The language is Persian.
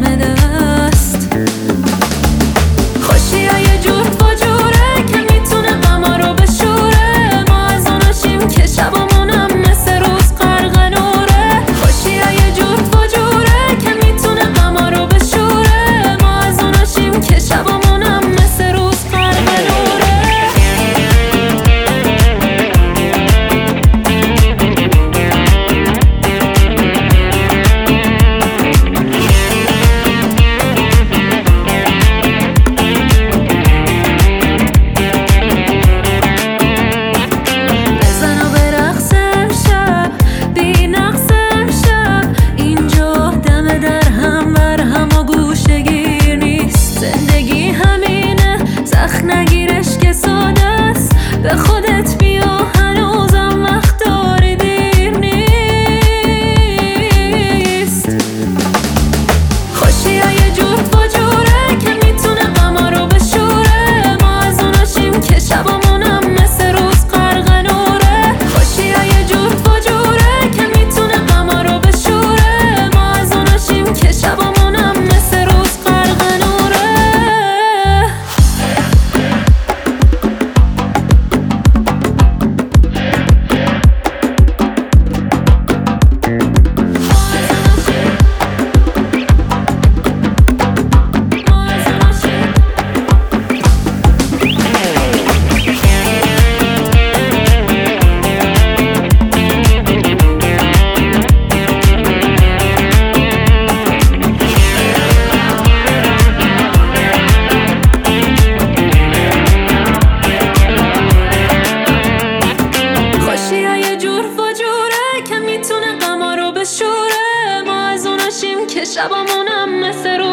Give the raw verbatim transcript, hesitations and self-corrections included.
دم دست. خوشی ها یه جور فجوره که میتونه غما رو بشوره. ما از اوناشیم که شبامونم مثل روز غرق نوره. خوشی ها یه جور فجوره که میتونه غما رو بشوره. ما از اوناشیم که شبامونم مثل روز غرق نوره. نگیرش که ساده است، به خودت بیا هنوزم وقت داری، دیر نیست. خوشی ها یه جور فجوره که میتونه غما رو بشوره. ما از اوناشیم که شبامونم مثل روز غرق نوره. خوشی ها یه جور فجوره که میتونه غما رو بشوره. ما از اوناشیم که شبامونم مثل روز غرق نوره. خوشی ها یه جور فجوره که میتونه غما رو بشوره. ما از اوناشیم که شبامونم مثل